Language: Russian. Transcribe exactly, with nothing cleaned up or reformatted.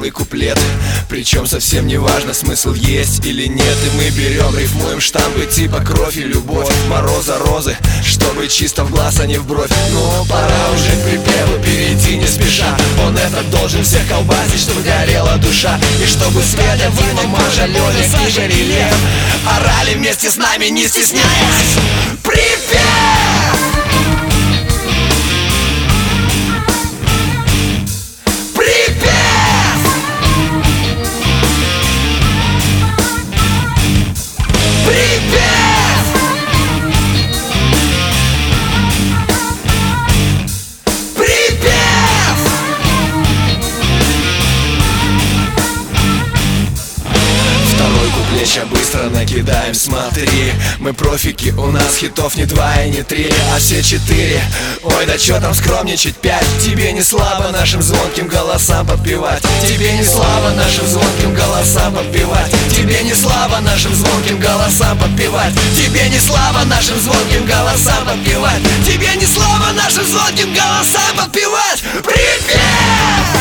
первый куплет. Причем совсем не важно, смысл есть или нет. И мы берем, рифмуем штампы типа кровь и любовь, мороза, розы, чтобы чисто в глаз, а не в бровь. Ну, пора уже к припеву перейти не спеша. Он этот должен всех колбасить, чтобы горела душа. И чтобы Света, Дима, Маша, Лёля, Игорь и Лев орали вместе с нами, не стесняясь. Припев! Ща быстро накидаем, смотри. Мы профики, у нас хитов не два и не три, а все четыре. Ой, да чё там скромничать, пять. Тебе не слабо нашим звонким голосам подпевать. Тебе не слабо нашим звонким голосам подпевать. Тебе не слабо нашим звонким голосам подпевать. Тебе не слабо нашим звонким голосам подпевать. Тебе не слабо нашим звонким голосам подпевать. Привет!